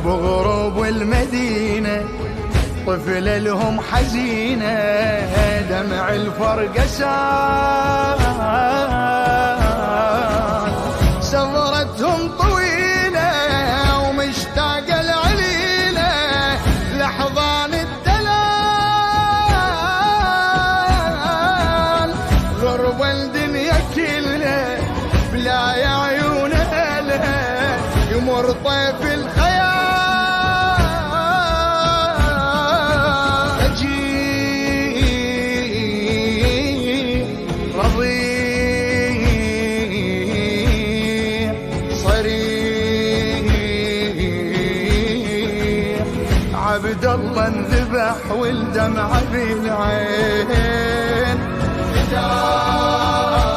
بغروب المدينة طفل لهم حزينة دمع الفرقة سال سفرتهم طويلة ومشتاق العليلة لحظان الدلال غرب الدنيا كلها بلا يا عيون أهلها يمر طيف الخيال عبد الله انذبح والدمع بالعين